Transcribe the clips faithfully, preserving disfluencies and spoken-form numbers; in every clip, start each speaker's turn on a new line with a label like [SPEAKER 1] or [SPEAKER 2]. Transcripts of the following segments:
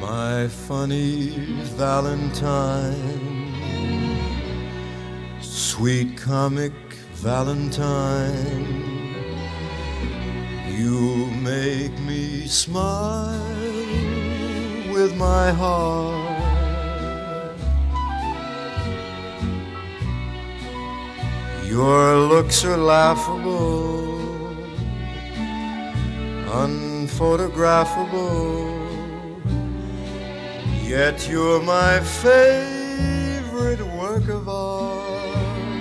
[SPEAKER 1] My funny Valentine, sweet comic Valentine, you make me smile with my heart. Your looks are laughable, unphotographable, yet you're my favorite work of art.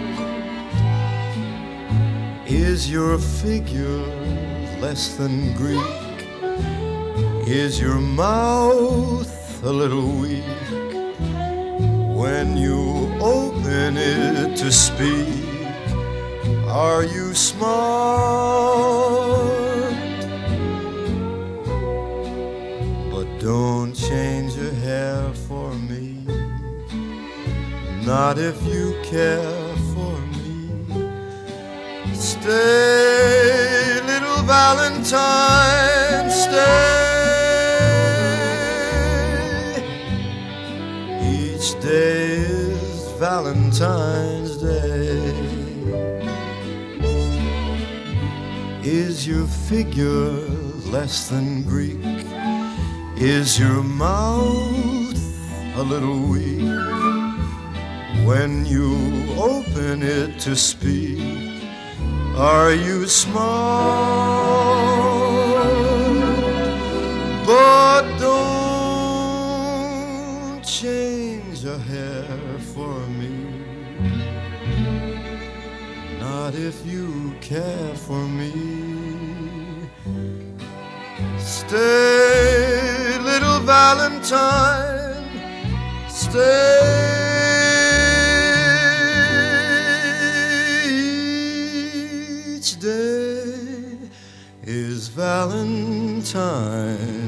[SPEAKER 1] Is your figure less than Greek? Is your mouth a little weak when you open it to speak? Are you smart? But don't change your hair for me, not if you care for me. Stay, little Valentine, stay. Each day is Valentine's Day. Is your figure less than Greek? Is your mouth a little weak when you open it to speak? Are you smart? But don't change a hair for me, not if you care for me. Stay, little Valentine, stay. Each day is Valentine's